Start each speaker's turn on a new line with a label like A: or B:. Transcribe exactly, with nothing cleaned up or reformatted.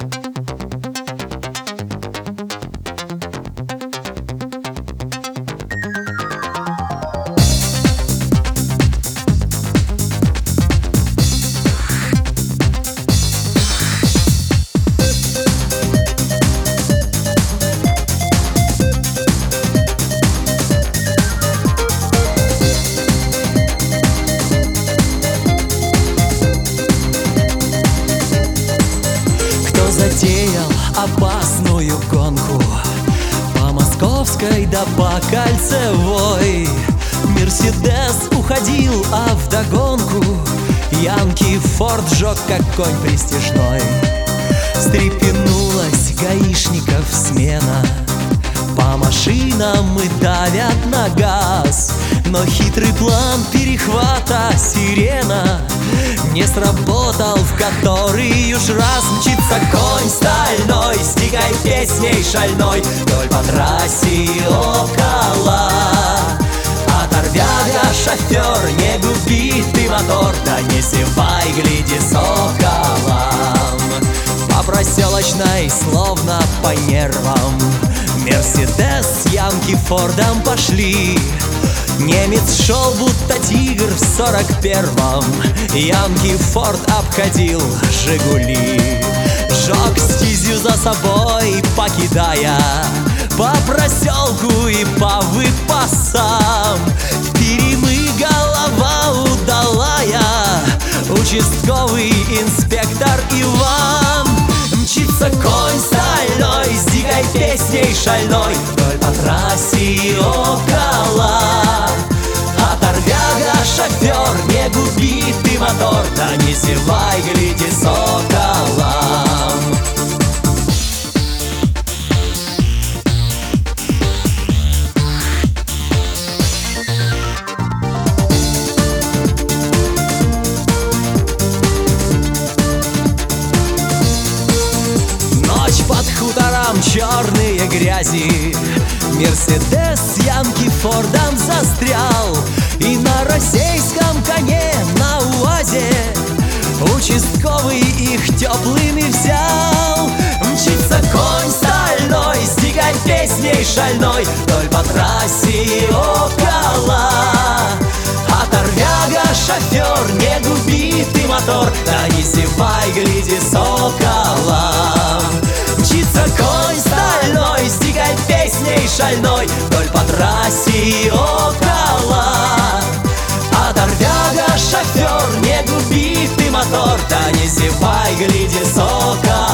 A: Затеял опасную гонку по Московской да по Кольцевой. Мерседес уходил, а вдогонку Янки Форд жег, как конь пристяжной. Встрепенулась гаишников смена, по машинам и давят на газ. Но хитрый план перехвата сирена не сработал, в который уж раз мчится конь стальной, с дикой песней шальной вдоль по трассе около. Оторвяга, шофер, не губи ты мотор, да не зевай, гляди соколом. По проселочной, словно по нервам, Мерседес с Янки Фордом пошли. Немец шел, будто тигр в сорок первом, Янки Форд обходил Жигули. Жег стезю за собой, покидая по проселку и по выпасам. Вперемы голова удалая, участковый инспектор Иван. Мчится конь стальной, с дикой песней шальной вдоль по трассе около. Оторвяга, шофер, не губи ты мотор, да не зевай, гляди соколом. Ночь под хутором, черные грязи, Мерседес с Янки Фордом застрял. И на российском коне, на УАЗе, участковый их теплыми взял. Мчится конь стальной, с дикой песней шальной вдоль по трассе около. Оторвяга, шофер, не губи ты мотор, да не зевай, гляди соколом. Мчится конь стальной, с дикой песней шальной вдоль по трассе около. Оторвяга, шофер, не губи ты мотор, да не зевай, гляди соколом.